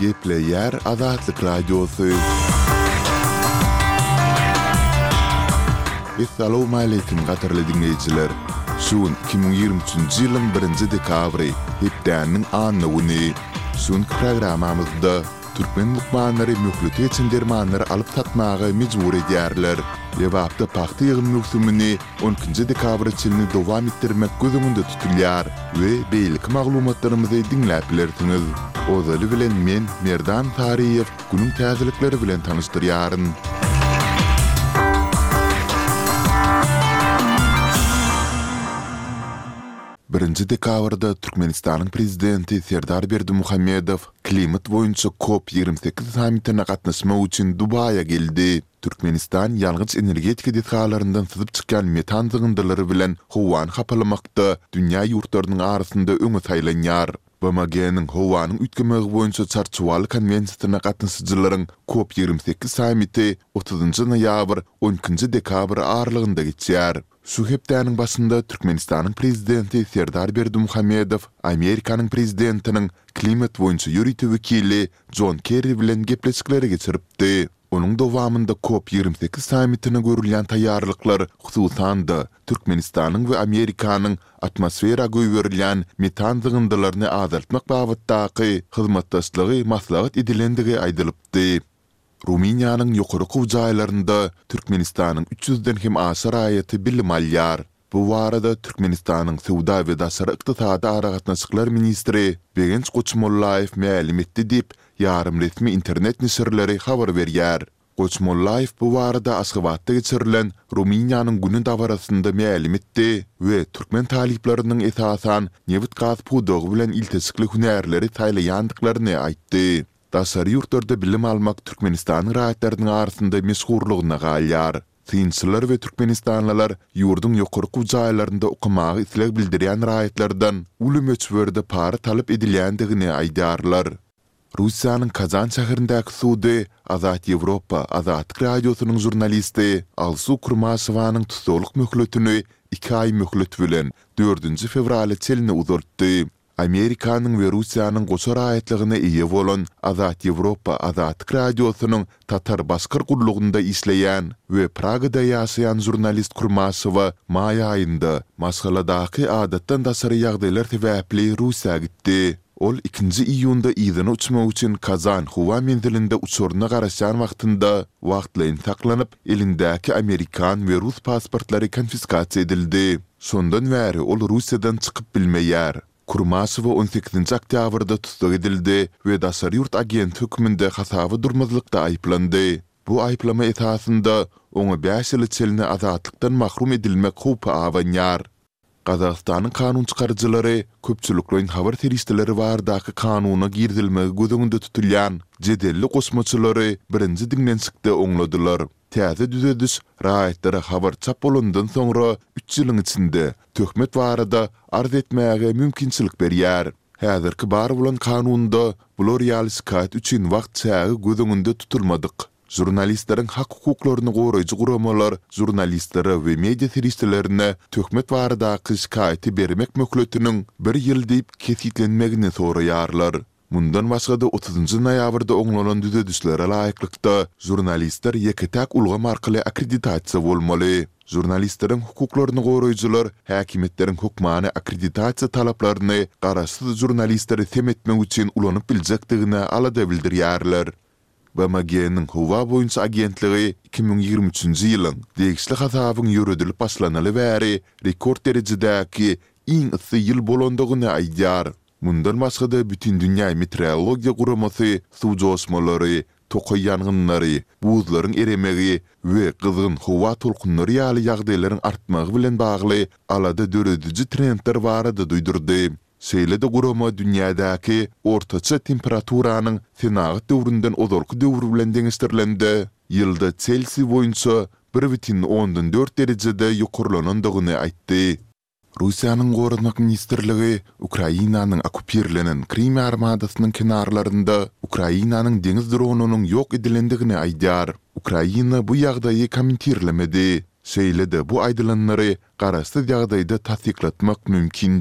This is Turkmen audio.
Gepleyer Azatlyk Radiosu. Assalamu alaykum gatarly dinleyijiler. Şuun 2023-nji ýylyň 1-nji dekabry hepdäniň anyny. Şuun programamyzda türkmen mukmanlary möhlet için dermanlary alyp tatmagy mejbur edýärler. Ýewapda paxta ýygyny möhsümini 12-nji dekabr çylny dowam etdirmek gözüňde tutulýar we beýlik maglumatlarymyzy dinläp bilersiňiz. Ozaly bilen men Merdan Tariýew günüň täzelikleri bilen tanyşdyrýaryn. 1-nji dekabrda Türkmenistanyň prezidenti Serdar Berdimuhammedow klimat boýunça COP28 sammitine gatnaşmak üçin Dubaýa geldi. Türkmenistan ýalgyç energetika detgalaryndan syzyp çykan metan zygyndylary bilen howany hapalamakda dünýä ýurtlarynyň arasynda öňe saýlanýar. BMG'nin howanyň ütkemegi boýunça çarçuwaly konwensiýasyna gatnaşyjylaryň COP28 sammiti 30-njy noýabr 12-nji dekabr aralygynda geçýär. Şu hepdäniň başynda Türkmenistanyň prezidenti Serdar Berdimuhammedow Amerikanyň prezidentiniň klimat boýunça ýürütü wekili John Kerry bilen gepleşikleri geçiripdi. Onuň dowamında COP28 sammitine görülýän taýýarlyklar hususan da Türkmenistanyň we Amerikanyň atmosfera göýberilýän metan zygyndalaryny azaltmak babatdaky hyzmatdaşlygy maslahat edilendigi aýdylypdy. Ruminiýanyň ýokary jaýlarynda Türkmenistanyň 300-den hem aşar aýaty bilim alýar. Bu barada Türkmenistanyň Sowda we daşary ykdysady aragatnaşyklar ministri Begenç Goçmollaýew ma'lum etdi diýip ýarym resmi internet nesirleri habar berýär. Goçmollaýew bu barada Aşgabatda geçirilen Ruminiýanyň güni dabarasynda ma'lum etdi we türkmen talipleriniň esasan newit gaz pudogy bilen iltesikli hünärleri taýlaýandyklaryny aýtdy. Daşary ýurtlarda bilim almak Türkmenistanyň raýatlarynyň arasynda meşhurlygyna galýar. Synçylar we türkmenistanlylar ýurdun ýokarky jaýlarynda okumagy isleg bildirýän raýatlardan uly möçberde para talap edilýändigini aýdarlar. Russiýanyň Kazan şäherindäki sudy Azat Ýewropa Azatlyk radiosynyň jurnalisti Alsu Kurmasowanyň tutuluk möhletini 2 aý möhlet bilen 4-nji fevraly çelini uzartdy. Amerikanyň we Russiýanyň goşar aýatlygyna eýe bolan Azat Ýewropa Azatlyk radiosynyň tatar-baskar gurlugynda işleýän we Pragada ýaşaýan jurnalist Kurmasowa maý aýynda Moskvadaky adatdan daşary ýagdaýlar sebäpli Russiýa gitdi. Ol 2-nji iýunda ýygyna uçmak üçin Kazan howa menzilinde uçuruna garaşan wagtynda wagtlaýyn saklanyp elindäki Amerikan we Rus pasportlary konfiskasiýa edildi. Şondan bäri ol Russiýadan çykyp bilmeýär. Kurmasow 18-nji oktýabrda tutsak edildi we daşary ýurt agent hökmünde hasaby durmazlykda aýplandy. Bu aýplama esasynda oňa 5 ýyl çelini azatlykdan mahrum edilmek howpy awanýar. Gazagystanyň kanun çykarjylary köpçülikleriň habar teristleri bardaky kanuny girdilmegi gözüňde tutulýan jedelli gosmaçylary 1-nji diňlensikde oňladylar. Täze düzediş raýatlara habar çap bolandan soňra 3 ýylyň içinde töhmet barada arz etmäge mümkinçilik berýär. Häzirki bar bolan kanunda bular ýalyşykat üçin wagt çägi gözüňde tutulmadyk. Jurnalistleriň hak hukuklaryny goraýjy guramalar jurnalistlere we media teristlerine töhmet baradaky şikaýaty bermek möhletiniň 1 ýyl diýip kesitlenmegini soraýarlar. Mundan başga da 30-njy noýabrda oňlanan düzedişlere laýyklykda jurnalistler ýeketäk ulgam arkaly akkreditasiýa bolmaly. Jurnalistleriň hukuklaryny goraýjylar häkimetleriň hukmany akkreditasiýa talaplaryny garaşsyz jurnalistleri temetmek üçin ulanyp biljekdigine alada bildirýärler. BMG'nin howa boýunça agentligi 2023-nji ýylyň degişli hasabyň ýürüdilip başlanaly bäri rekord derejedäki iň ysy ýyl bolandygyny aýdýar. Mundan başga da bütün dünýä meteorologiýa guramasy suw josmalary, tokay ýangynlary, buzlaryň eremegi we gyzgyn howa tolkunlary ýaly ýagdaýlaryň artmagy bilen bagly alada dörediji trendler barada duýdurdy. Şeýle-de gurama dünýädäki ortaça temperaturanyň senagy döwründen ozalky döwür bilen deňişdirilendi. Ýylda Celsius boýunça 1,4 derejede ýokurlanandygyny aýtdy. Russiýanyň Gorunmak ministrligi Ukrainanyň okupirlenen Krim armadasynyň kenarlarynda Ukrainanyň deňiz dronunyň ýok edilendigini aýdýar. Ukraina bu ýagdaýy kommentirlemedi. Şeýle-de bu aýdylanlary garaşsyz ýagdaýda tasdiklatmak mümkin